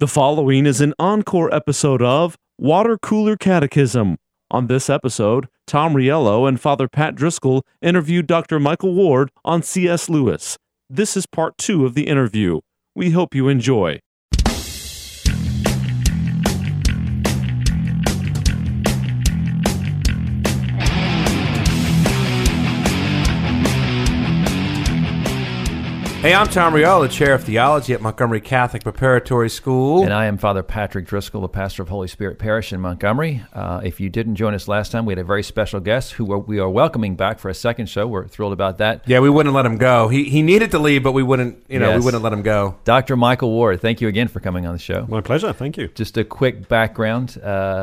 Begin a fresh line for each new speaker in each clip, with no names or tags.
The following is an encore episode of Water Cooler Catechism. On this episode, Tom Riello and Father Pat Driscoll interviewed Dr. Michael Ward on C.S. Lewis. This is part 2 of the interview. We hope you enjoy.
Hey, I'm Tom Riello, the Chair of Theology at Montgomery Catholic Preparatory School.
And I am Father Patrick Driscoll, the pastor of Holy Spirit Parish in Montgomery. If you didn't join us last time, we had a very special guest who we are welcoming back for a second show. We're thrilled about that.
Yeah, we wouldn't let him go. He needed to leave, but we wouldn't, we wouldn't let him go.
Dr. Michael Ward, thank you again for coming on the show.
My pleasure, thank you.
Just a quick background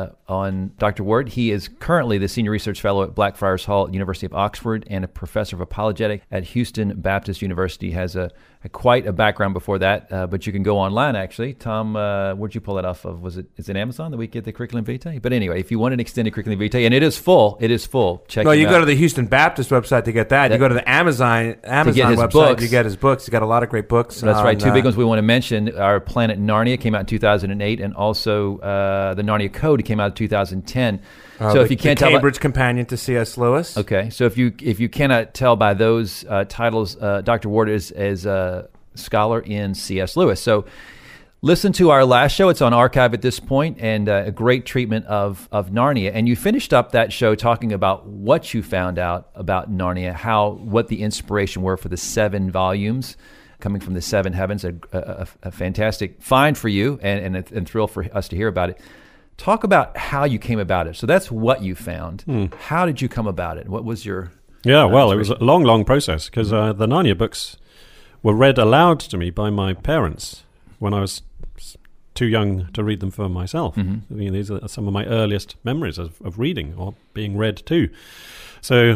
on Dr. Ward. He is currently the Senior Research Fellow at Blackfriars Hall at University of Oxford and a Professor of Apologetics at Houston Baptist University. Has quite a background before that, but you can go online, actually. Tom, where'd you pull that off of? Is it Amazon that we get the Curriculum Vitae? But anyway, if you want an extended Curriculum Vitae, and it is full. Check
No, you
out.
go to the Houston Baptist website to get that. You go to the Amazon website,
books.
you get his books. He's got a lot of great books.
That's right. Two big ones we want to mention are Planet Narnia, came out in 2008, and also the Narnia Code came out in 2010. So if you can't tell,
Cambridge companion to C.S. Lewis.
Okay, so if you cannot tell by those titles, Dr. Ward is a scholar in C.S. Lewis. So listen to our last show. It's on archive at this point, and a great treatment of Narnia. And you finished up that show talking about what you found out about Narnia, what the inspiration were for the 7 volumes coming from the 7 heavens. A fantastic find for you, and thrill for us to hear about it. Talk about how you came about it. So that's what you found. How did you come about it? What was your...
Yeah, well, it was a long process, because the Narnia books were read aloud to me by my parents when I was too young to read them for myself. Mm-hmm. I mean, these are some of my earliest memories of reading or being read to. So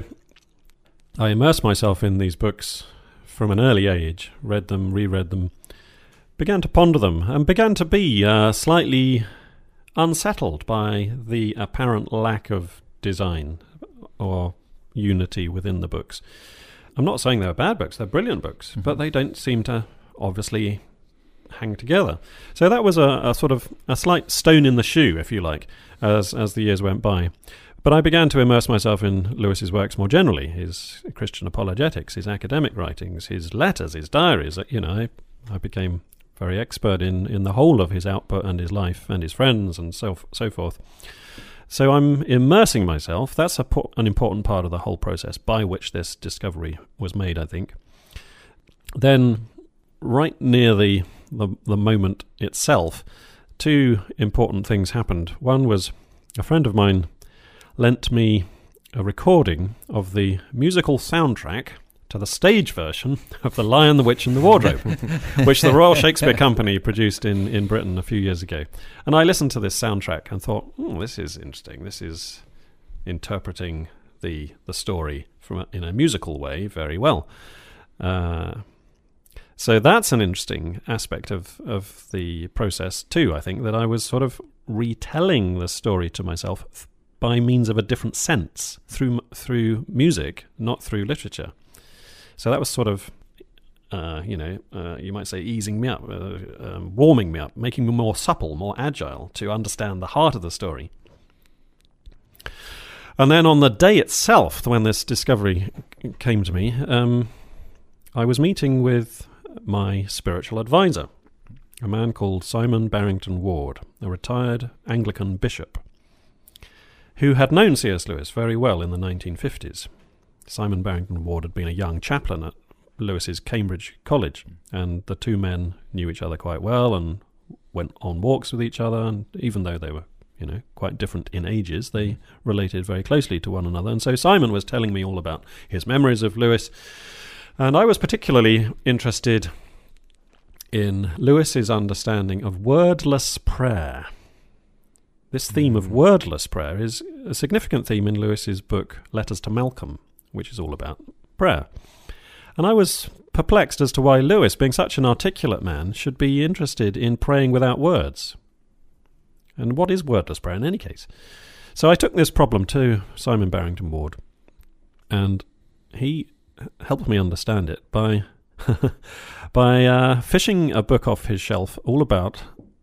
I immersed myself in these books from an early age, read them, reread them, began to ponder them, and began to be slightly unsettled by the apparent lack of design or unity within the books. I'm not saying they're bad books, they're brilliant books, but they don't seem to obviously hang together. So that was a sort of a slight stone in the shoe, if you like, as the years went by. But I began to immerse myself in Lewis's works more generally, his Christian apologetics, his academic writings, his letters, his diaries. I became very expert in the whole of his output and his life and his friends and so forth. So I'm immersing myself. That's an important part of the whole process by which this discovery was made, I think. Then, right near the moment itself, 2 important things happened. One was a friend of mine lent me a recording of the musical soundtrack to the stage version of The Lion, the Witch and the Wardrobe, which the Royal Shakespeare Company produced in Britain a few years ago. And I listened to this soundtrack and thought, this is interesting. This is interpreting the story in a musical way very well. So that's an interesting aspect of the process too, I think, that I was sort of retelling the story to myself by means of a different sense through music, not through literature. So that was sort of, you might say easing me up, warming me up, making me more supple, more agile to understand the heart of the story. And then on the day itself, when this discovery came to me, I was meeting with my spiritual advisor, a man called Simon Barrington Ward, a retired Anglican bishop, who had known C.S. Lewis very well in the 1950s. Simon Barrington Ward had been a young chaplain at Lewis's Cambridge College, and the 2 men knew each other quite well and went on walks with each other, and even though they were, quite different in ages, they related very closely to one another. And so Simon was telling me all about his memories of Lewis, and I was particularly interested in Lewis's understanding of wordless prayer. This theme of wordless prayer is a significant theme in Lewis's book Letters to Malcolm, which is all about prayer. And I was perplexed as to why Lewis, being such an articulate man, should be interested in praying without words. And what is wordless prayer in any case? So I took this problem to Simon Barrington Ward, and he helped me understand it by fishing a book off his shelf all about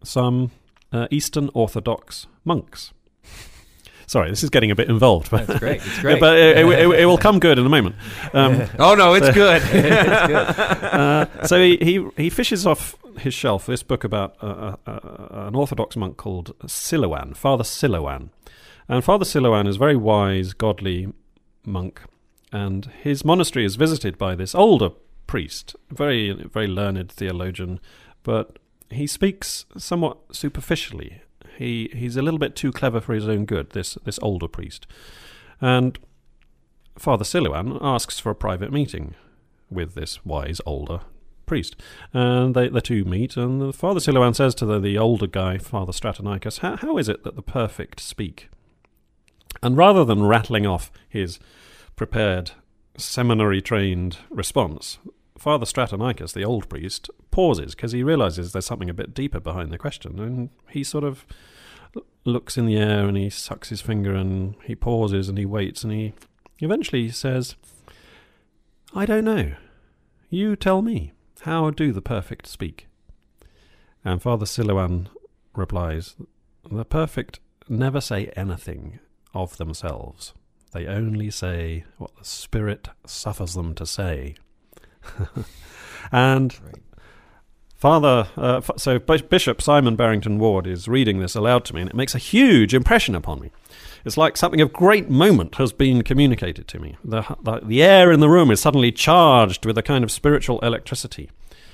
some Eastern Orthodox monks. Sorry, this is getting a bit involved. But
That's great. It's great.
but it will come good in a moment.
Oh, no, it's good.
It's good.
So he fishes off his shelf this book about an Orthodox monk called Silouan, Father Silouan. And Father Silouan is a very wise, godly monk, and his monastery is visited by this older priest, very, very learned theologian, but he speaks somewhat superficially. He's a little bit too clever for his own good, this older priest. And Father Silouan asks for a private meeting with this wise, older priest. And the two meet, and Father Silouan says to the older guy, Father Stratonicus, how is it that the perfect speak? And rather than rattling off his prepared, seminary-trained response, Father Stratonicus, the old priest, pauses because he realizes there's something a bit deeper behind the question, and he sort of looks in the air and he sucks his finger and he pauses and he waits and he eventually says, I don't know. You tell me. How do the perfect speak? And Father Silouan replies, the perfect never say anything of themselves. They only say what the Spirit suffers them to say. And so Bishop Simon Barrington Ward is reading this aloud to me, and it makes a huge impression upon me. It's like something of great moment has been communicated to me. The air in the room is suddenly charged with a kind of spiritual electricity.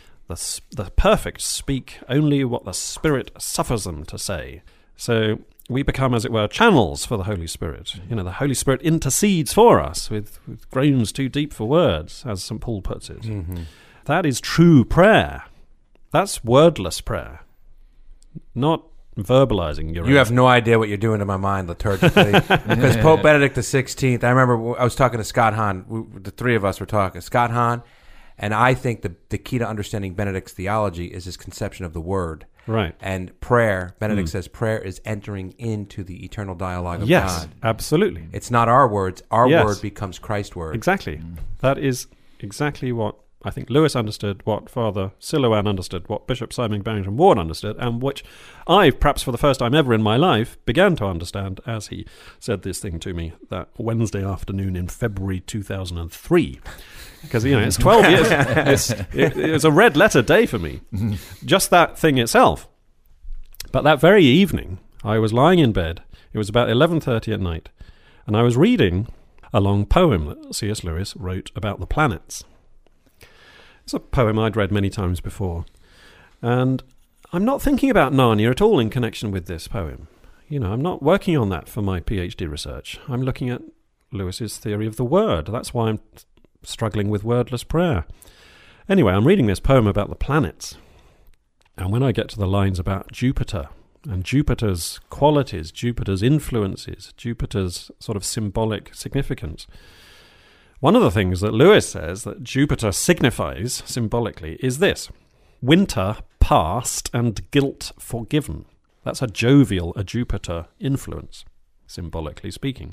The perfect speak only what the Spirit suffers them to say. So we become, as it were, channels for the Holy Spirit. You know, the Holy Spirit intercedes for us with groans too deep for words, as St. Paul puts it. Mm-hmm. That is true prayer. That's wordless prayer, not verbalizing your
You have no idea what you're doing to my mind liturgically. Because Pope Benedict XVI, I remember I was talking to Scott Hahn, the three of us were talking, Scott Hahn, and I think the key to understanding Benedict's theology is his conception of the Word.
Right.
And prayer, Benedict says prayer is entering into the eternal dialogue of God.
Yes, absolutely.
It's not our words. Our
Yes.
word becomes Christ's word.
Exactly. That is exactly what I think Lewis understood, what Father Silouan understood, what Bishop Simon Barrington Ward understood, and which I, perhaps for the first time ever in my life, began to understand as he said this thing to me that Wednesday afternoon in February 2003. Because, you know, it's 12 years. It was a red letter day for me. Just that thing itself. But that very evening, I was lying in bed. It was about 11:30 at night. And I was reading a long poem that C.S. Lewis wrote about the planets. It's a poem I'd read many times before. And I'm not thinking about Narnia at all in connection with this poem. You know, I'm not working on that for my PhD research. I'm looking at Lewis's theory of the word. That's why I'm struggling with wordless prayer. Anyway, I'm reading this poem about the planets. And when I get to the lines about Jupiter and Jupiter's qualities, Jupiter's influences, Jupiter's sort of symbolic significance, one of the things that Lewis says that Jupiter signifies symbolically is this: winter past and guilt forgiven. That's a Jupiter influence, symbolically speaking.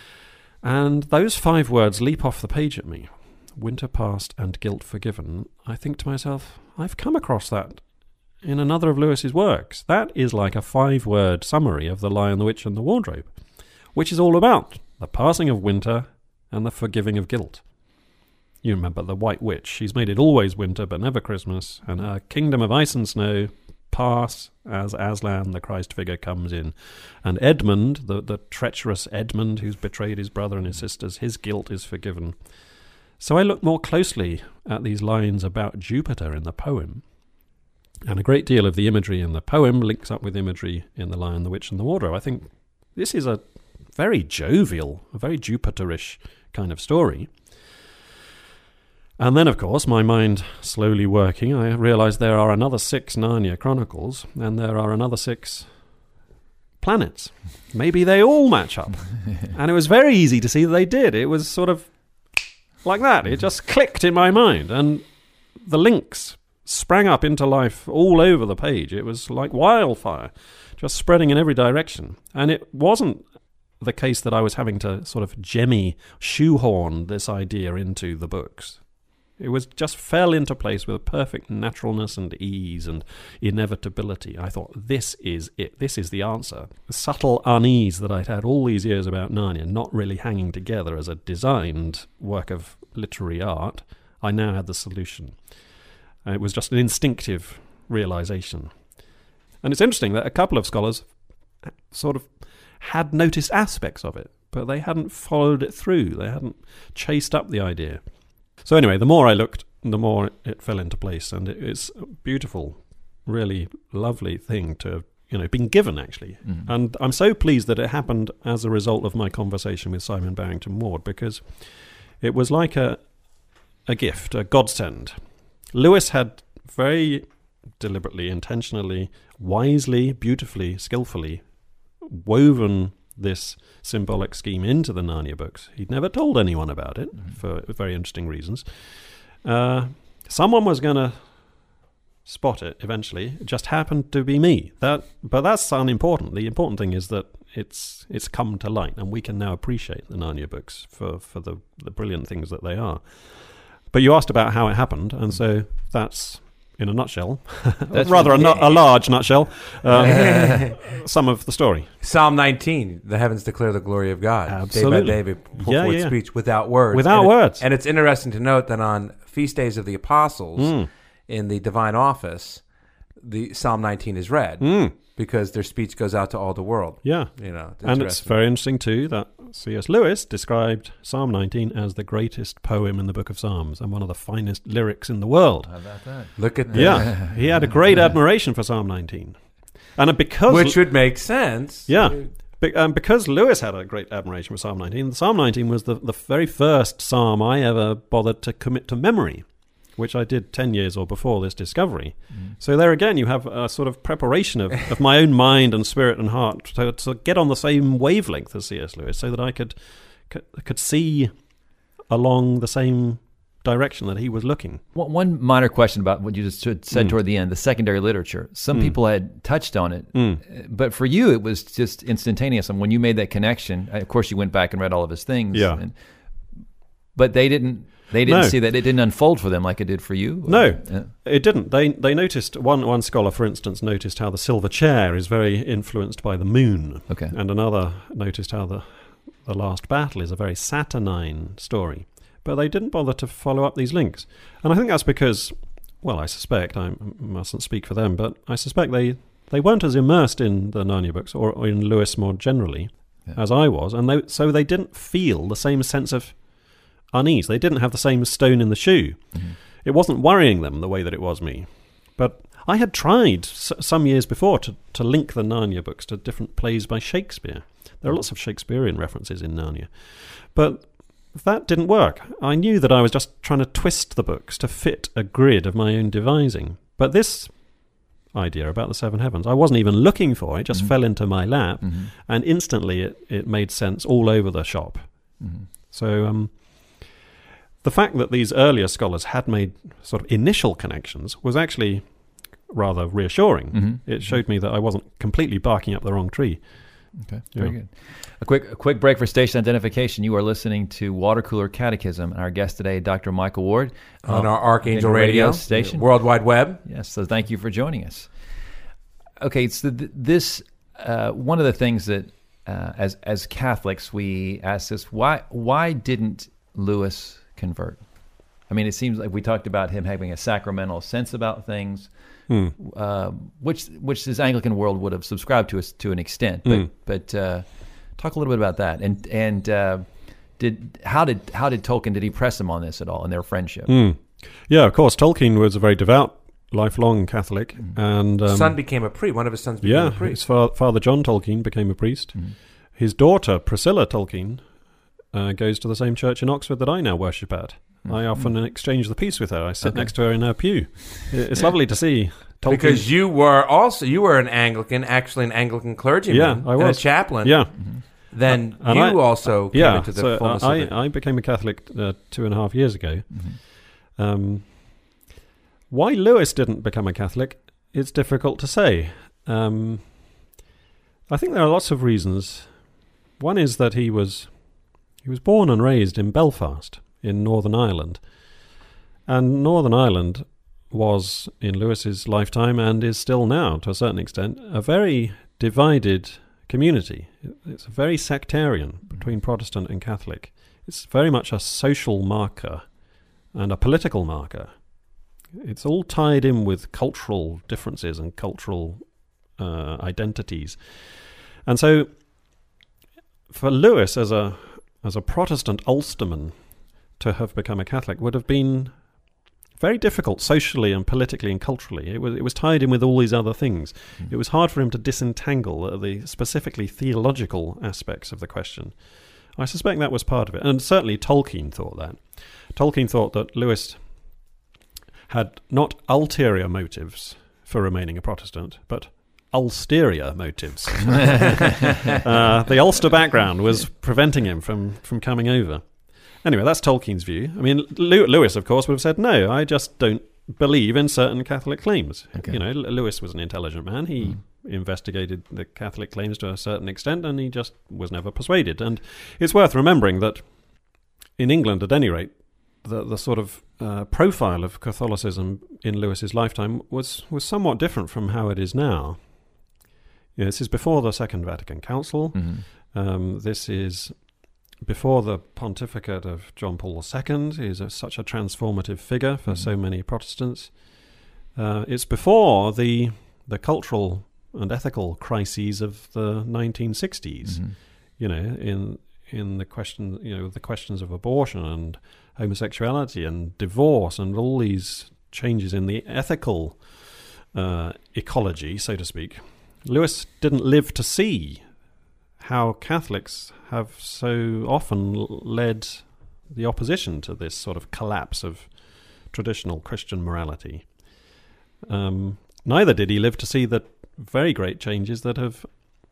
And those 5 words leap off the page at me. Winter past and guilt forgiven. I think to myself, I've come across that in another of Lewis's works. That is like a 5-word summary of The Lion, the Witch and the Wardrobe, which is all about the passing of winter and the forgiving of guilt. You remember the White Witch. She's made it always winter but never Christmas, and her kingdom of ice and snow pass as Aslan, the Christ figure, comes in. And Edmund, the treacherous Edmund who's betrayed his brother and his sisters, his guilt is forgiven. So I look more closely at these lines about Jupiter in the poem, and a great deal of the imagery in the poem links up with imagery in The Lion, the Witch and the Wardrobe. I think this is a very jovial, a very Jupiterish kind of story. And then, of course, my mind slowly working, I realised there are another 6 Narnia Chronicles, and there are another 6 planets. Maybe they all match up. And it was very easy to see that they did. It was sort of like that. It just clicked in my mind, and the links sprang up into life all over the page. It was like wildfire, just spreading in every direction. And it wasn't the case that I was having to sort of shoehorn this idea into the books. It was just fell into place with a perfect naturalness and ease and inevitability. I thought, this is it. This is the answer. The subtle unease that I'd had all these years about Narnia not really hanging together as a designed work of literary art, I now had the solution. It was just an instinctive realization. And it's interesting that a couple of scholars sort of had noticed aspects of it, but they hadn't followed it through. They hadn't chased up the idea. So anyway, the more I looked, the more it fell into place, and it's a beautiful, really lovely thing to have been given, actually. Mm. And I'm so pleased that it happened as a result of my conversation with Simon Barrington Ward, because it was like a gift, a godsend. Lewis had very deliberately, intentionally, wisely, beautifully, skillfully woven this symbolic scheme into the Narnia books. He'd never told anyone about it for very interesting reasons. Someone was going to spot it eventually. It just happened to be me. But that's unimportant. The important thing is that it's come to light, and we can now appreciate the Narnia books for the brilliant things that they are. But you asked about how it happened, and so that's, in a nutshell, rather a large nutshell, some of the story.
Psalm 19, the heavens declare the glory of God.
Absolutely.
Day by day, put forth speech without words.
Without words.
And it's interesting to note that on feast days of the apostles, in the divine office, the Psalm 19 is read because their speech goes out to all the world.
Yeah. And it's very interesting, too, that C.S. Lewis described Psalm 19 as the greatest poem in the Book of Psalms and one of the finest lyrics in the world.
How about that?
Look at that.
Yeah, he had a great admiration for Psalm 19. And because
which would make sense.
Yeah, because Lewis had a great admiration for Psalm 19, Psalm 19 was the very first psalm I ever bothered to commit to memory, which I did 10 years or before this discovery. So there again, you have a sort of preparation of my own mind and spirit and heart to get on the same wavelength as C.S. Lewis, so that I could see along the same direction that he was looking.
One minor question about what you just said toward the end, the secondary literature. Some people had touched on it, but for you, it was just instantaneous. And when you made that connection, of course, you went back and read all of his things.
Yeah.
But they didn't see that. It didn't unfold for them like it did for you?
No, it didn't. They noticed, one scholar, for instance, noticed how the silver chair is very influenced by the moon.
Okay.
And another noticed how the last battle is a very saturnine story. But they didn't bother to follow up these links. And I think that's because, well, I suspect, I mustn't speak for them, but I suspect they weren't as immersed in the Narnia books or in Lewis more generally as I was. And so they didn't feel the same sense of unease. They didn't have the same stone in the shoe. It wasn't worrying them the way that it was me. But I had tried some years before to link the Narnia books to different plays by Shakespeare. There are lots of Shakespearean references in Narnia. But that didn't work. I knew that I was just trying to twist the books to fit a grid of my own devising. But this idea about the seven heavens, I wasn't even looking for. It just fell into my lap, and instantly it made sense all over the shop. So the fact that these earlier scholars had made sort of initial connections was actually rather reassuring. It showed me that I wasn't completely barking up the wrong tree.
Okay, very good. A quick break for station identification. You are listening to Water Cooler Catechism, and our guest today, Dr. Michael Ward.
On our Archangel Radio
station.
World Wide Web.
Yes, so thank you for joining us. Okay, so this one of the things that, as Catholics, we ask this, why didn't Lewis convert? I mean, it seems like we talked about him having a sacramental sense about things, which this Anglican world would have subscribed to an extent. But talk a little bit about that. And how did Tolkien, did he press him on this at all in their friendship?
Yeah, of course. Tolkien was a very devout, lifelong Catholic, and
son became a priest. One of his sons became a priest.
His father John Tolkien became a priest. His daughter Priscilla Tolkien goes to the same church in Oxford that I now worship at. I often exchange the peace with her. I sit next to her in her pew. It's lovely to see Tolkien.
Because you were an Anglican, actually an Anglican clergyman,
I was.
and a chaplain.
Yeah.
Then you also came into the fullness of it.
I became a Catholic 2.5 years ago. Why Lewis didn't become a Catholic, it's difficult to say. I think there are lots of reasons. One is that he was born and raised in Belfast, in Northern Ireland. And Northern Ireland was, in Lewis's lifetime, and is still now, to a certain extent, a very divided community. It's very sectarian between Protestant and Catholic. It's very much a social marker and a political marker. It's all tied in with cultural differences and cultural identities. And so, for Lewis, as a Protestant Ulsterman, to have become a Catholic would have been very difficult socially and politically and culturally. It was tied in with all these other things. It was hard for him to disentangle the specifically theological aspects of the question. I suspect that was part of it. And certainly Tolkien thought that. Tolkien thought that Lewis had not ulterior motives for remaining a Protestant, but ulterior motives. The Ulster background was preventing him from coming over. Anyway, that's Tolkien's view. I mean, Lewis, of course, would have said, no, I just don't believe in certain Catholic claims. Okay. You know, Lewis was an intelligent man. He investigated the Catholic claims to a certain extent, and he just was never persuaded. And it's worth remembering that in England, at any rate, the sort of profile of Catholicism in Lewis's lifetime was somewhat different from how it is now. You know, this is before the Second Vatican Council. This is before the pontificate of John Paul II. He's such a transformative figure for so many Protestants. It's before the cultural and ethical crises of the 1960s. You know, in the question, you know, the questions of abortion and homosexuality and divorce and all these changes in the ethical ecology, so to speak. Lewis didn't live to see how Catholics have so often led the opposition to this sort of collapse of traditional Christian morality. Neither did he live to see the very great changes that have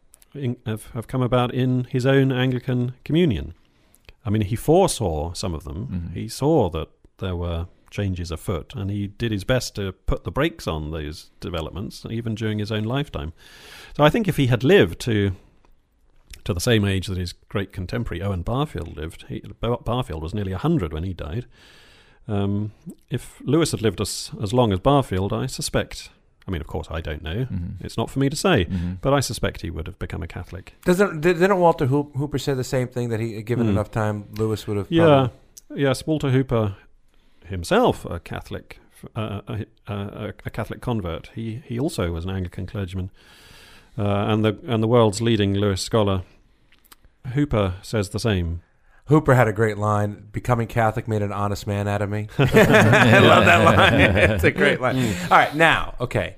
come about in his own Anglican communion. I mean, he foresaw some of them. He saw that there were changes afoot, and he did his best to put the brakes on those developments, even during his own lifetime. So I think if he had lived to the same age that his great contemporary Owen Barfield lived, Barfield was nearly 100 when he died. If Lewis had lived as long as Barfield, I suspect, I mean, of course, I don't know. It's not for me to say, but I suspect he would have become a Catholic.
Didn't Walter Hooper say the same thing, that he, given enough time, Lewis would have?
Yes, Walter Hooper himself, a Catholic, a Catholic convert. He also was an Anglican clergyman, and the world's leading Lewis scholar. Hooper says the same.
Hooper had a great line, becoming Catholic made an honest man out of me. I love that line. It's a great line. All right, now, okay.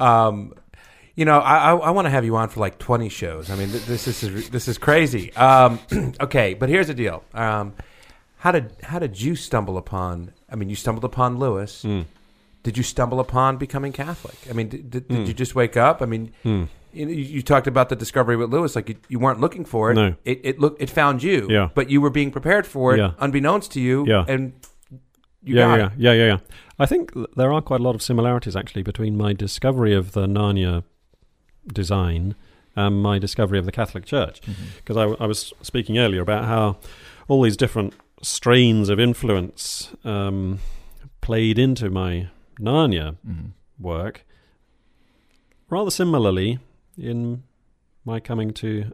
You know, I want to have you on for like 20 shows. I mean, this is crazy. Okay, but here's the deal. How did you stumble upon, I mean, you stumbled upon Lewis. Did you stumble upon becoming Catholic? I mean, did you just wake up? I mean, you talked about the discovery with Lewis, like you weren't looking for it.
No.
It found you, but you were being prepared for it, unbeknownst to you, and you got it.
Yeah. I think there are quite a lot of similarities, actually, between my discovery of the Narnia design and my discovery of the Catholic Church. Because I was speaking earlier about how all these different strains of influence played into my Narnia work. Rather similarly, in my coming to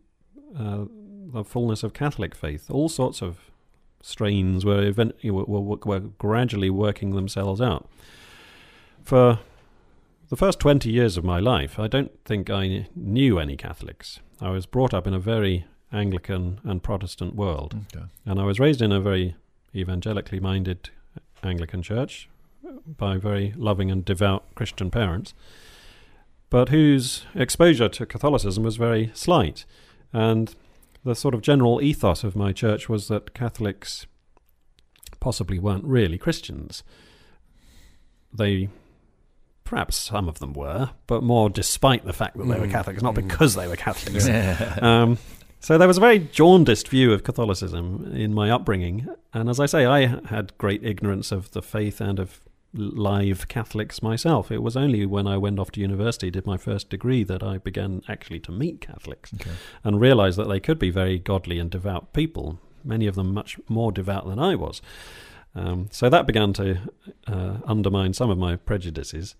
the fullness of Catholic faith, all sorts of strains were gradually working themselves out. For the first 20 years of my life, I don't think I knew any Catholics. I was brought up in a very Anglican and Protestant world. And I was raised in a very evangelically minded Anglican church by very loving and devout Christian parents, but whose exposure to Catholicism was very slight. And the sort of general ethos of my church was that Catholics possibly weren't really Christians. They, perhaps some of them were, but more despite the fact that they were Catholics, not because they were Catholics. So there was a very jaundiced view of Catholicism in my upbringing. And as I say, I had great ignorance of the faith and of live Catholics myself. It was only when I went off to university, did my first degree, that I began actually to meet Catholics and realize that they could be very godly and devout people, many of them much more devout than I was. So that began to undermine some of my prejudices.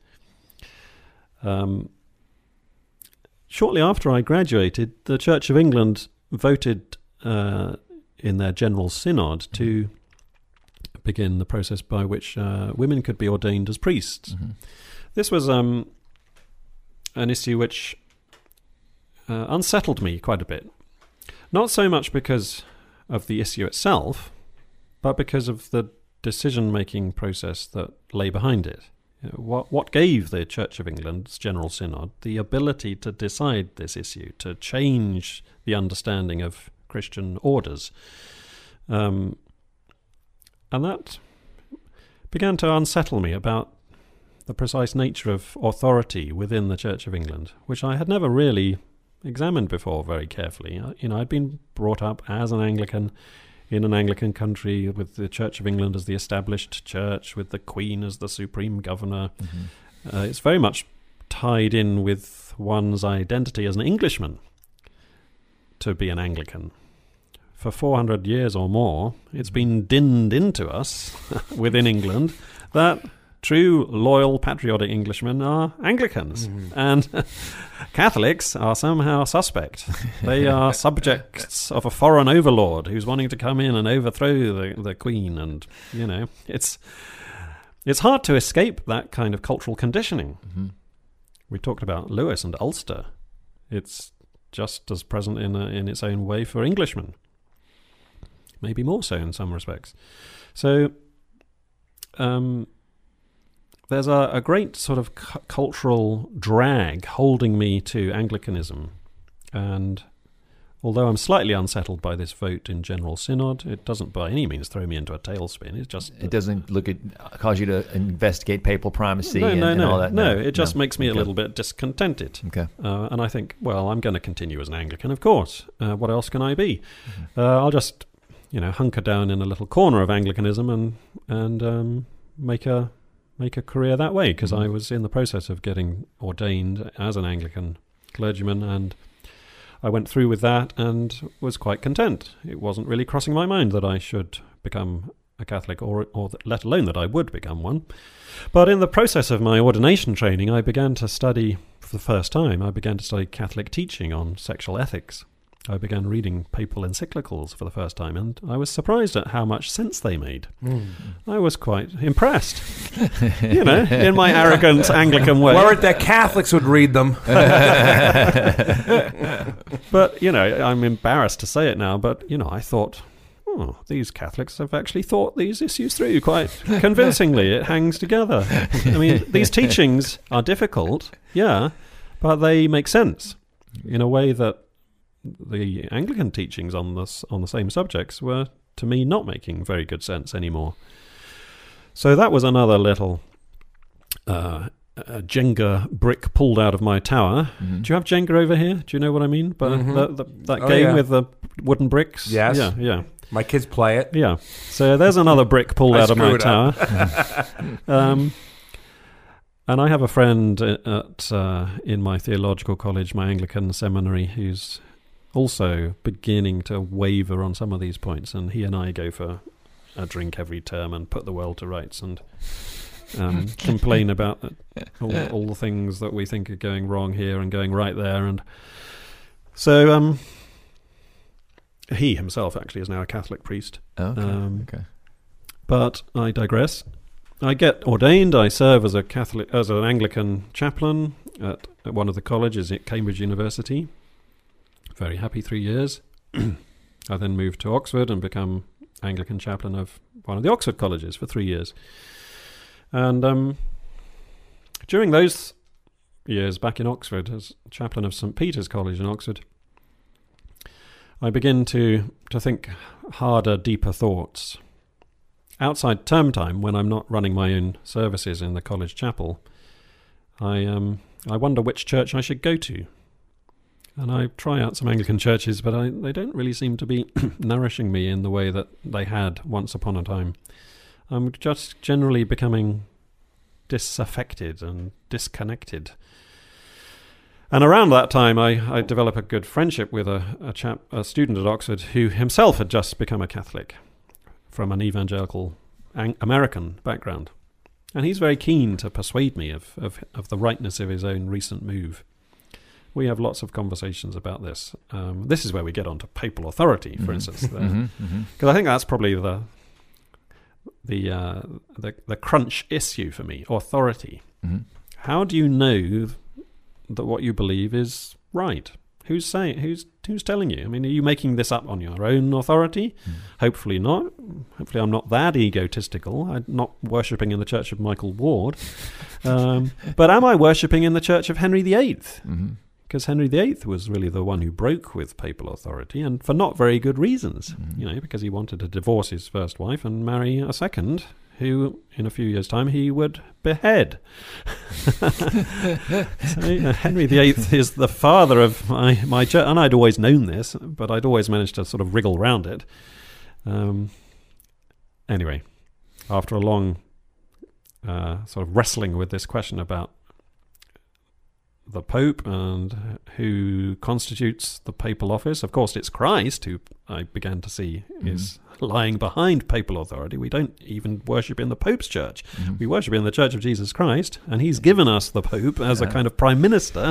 Shortly after I graduated, the Church of England voted in their General Synod to begin the process by which women could be ordained as priests.
Mm-hmm.
This was an issue which unsettled me quite a bit. Not so much because of the issue itself, but because of the decision-making process that lay behind it. What gave the Church of England's General Synod the ability to decide this issue, to change the understanding of Christian orders? And that began to unsettle me about the precise nature of authority within the Church of England, which I had never really examined before very carefully. I'd been brought up as an Anglican in an Anglican country, with the Church of England as the established church, with the Queen as the supreme governor. Mm-hmm. It's very much tied in with one's identity as an Englishman to be an Anglican. For 400 years or more, it's been dinned into us within England that true, loyal, patriotic Englishmen are Anglicans. Mm-hmm. And Catholics are somehow suspect. They are subjects of a foreign overlord who's wanting to come in and overthrow the Queen. And, it's hard to escape that kind of cultural conditioning. Mm-hmm. We talked about Lewis and Ulster. It's just as present in its own way for Englishmen. Maybe more so in some respects. So, there's a great sort of cultural drag holding me to Anglicanism. And although I'm slightly unsettled by this vote in General Synod, it doesn't by any means throw me into a tailspin.
It doesn't cause you to investigate papal primacy and all that?
No, it just makes me a little bit discontented.
Okay.
And I think, well, I'm going to continue as an Anglican, of course. What else can I be? Mm-hmm. I'll just, hunker down in a little corner of Anglicanism and make a career that way, because I was in the process of getting ordained as an Anglican clergyman, and I went through with that and was quite content. It wasn't really crossing my mind that I should become a Catholic, or let alone that I would become one. But in the process of my ordination training, I began to study, for the first time, Catholic teaching on sexual ethics. I began reading papal encyclicals for the first time, and I was surprised at how much sense they made. Mm. I was quite impressed, in my arrogant Anglican way.
Worried that Catholics would read them.
But, I'm embarrassed to say it now, but, I thought, these Catholics have actually thought these issues through quite convincingly. It hangs together. I mean, these teachings are difficult, yeah, but they make sense in a way that the Anglican teachings on the same subjects were, to me, not making very good sense anymore. So that was another little Jenga brick pulled out of my tower. Mm-hmm. Do you have Jenga over here? Do you know what I mean? But that game with the wooden bricks?
Yes.
Yeah.
My kids play it.
Yeah. So there's another brick pulled out of my tower. And I have a friend in my theological college, my Anglican seminary, who's also beginning to waver on some of these points, and he and I go for a drink every term and put the world to rights and complain about all the things that we think are going wrong here and going right there. And so he himself actually is now a Catholic priest.
Okay.
But I digress. I get ordained. I serve as an Anglican chaplain at one of the colleges at Cambridge University. Very happy 3 years. I then moved to Oxford and become Anglican chaplain of one of the Oxford colleges for 3 years. And during those years back in Oxford, as chaplain of St. Peter's College in Oxford, I begin to think harder, deeper thoughts. Outside term time, when I'm not running my own services in the college chapel, I wonder which church I should go to. And I try out some Anglican churches, but they don't really seem to be nourishing me in the way that they had once upon a time. I'm just generally becoming disaffected and disconnected. And around that time, I develop a good friendship with a student at Oxford who himself had just become a Catholic from an evangelical American background. And he's very keen to persuade me of the rightness of his own recent move. We have lots of conversations about this. This is where we get onto papal authority, for instance, because I think that's probably the crunch issue for me. Authority. How do you know that what you believe is right? Who's telling you? I mean, are you making this up on your own authority? Hopefully not. Hopefully I'm not that egotistical. I'm not worshipping in the Church of Michael Ward. But am I worshipping in the Church of Henry VIII? Because Henry VIII was really the one who broke with papal authority, and for not very good reasons. Because he wanted to divorce his first wife and marry a second, who, in a few years' time, he would behead. So, Henry VIII is the father of my church, and I'd always known this, but I'd always managed to sort of wriggle round it. Anyway, after a long sort of wrestling with this question about the Pope and who constitutes the papal office, of course it's Christ who I began to see is lying behind papal authority. We don't even worship in the Pope's church. We worship in the Church of Jesus Christ, and he's given us the Pope as a kind of prime minister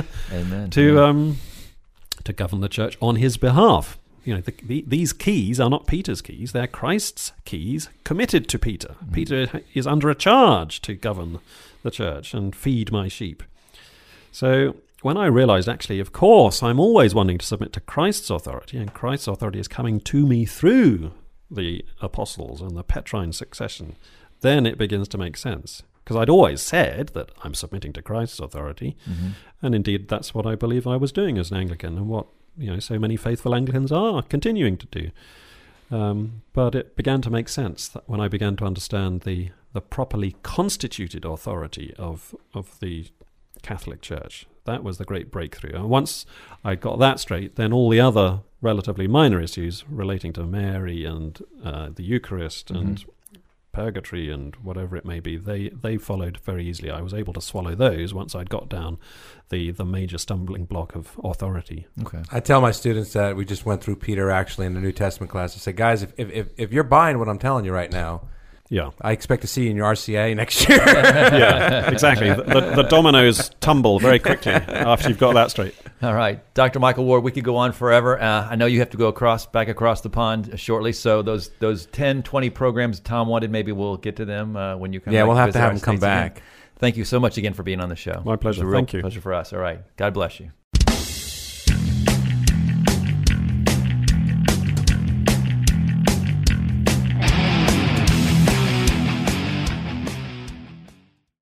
to govern the church on his behalf. These keys are not Peter's keys, they're Christ's keys committed to Peter. Peter is under a charge to govern the church and feed my sheep. So when I realized, actually, of course, I'm always wanting to submit to Christ's authority, and Christ's authority is coming to me through the apostles and the Petrine succession, then it begins to make sense. Because I'd always said that I'm submitting to Christ's authority, and indeed that's what I believe I was doing as an Anglican, and what so many faithful Anglicans are continuing to do. But it began to make sense that when I began to understand the properly constituted authority of the Catholic Church. That was the great breakthrough. And once I got that straight, then all the other relatively minor issues relating to Mary and the Eucharist and purgatory and whatever it may be, they followed very easily. I was able to swallow those once I'd got down the major stumbling block of authority.
Okay. I tell my students that we just went through Peter actually in the New Testament class. I say, guys, if you're buying what I'm telling you right now, I expect to see you in your RCA next year.
Yeah, exactly. The dominoes tumble very quickly after you've got that straight.
All right. Dr. Michael Ward, we could go on forever. I know you have to go back across the pond shortly, so those 10, 20 programs Tom wanted, maybe we'll get to them when you come back.
Yeah, we'll have to have him come back.
Again. Thank you so much again for being on the show.
My pleasure.
It was a real
Thank you.
Pleasure for us. All right. God bless you.